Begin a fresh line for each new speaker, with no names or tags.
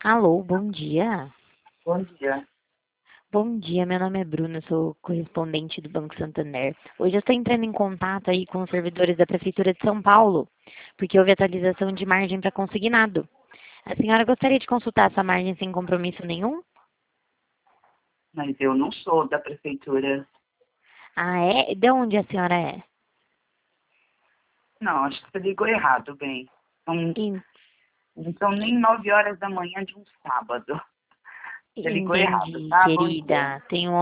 Alô, bom dia.
Bom dia.
Bom dia, meu nome é Bruna, sou correspondente do Banco Santander. Hoje eu estou entrando em contato aí com os servidores da Prefeitura de São Paulo, porque houve atualização de margem para consignado. A senhora gostaria de consultar essa margem sem compromisso nenhum?
Mas eu não sou da prefeitura.
Ah, é? De onde a senhora é?
Não, acho que você ligou errado, bem.
En-
Não são nem 9 horas da manhã de um sábado. Você ligou errado,
Entendi,
tá? Bom dia.
querida. Tenho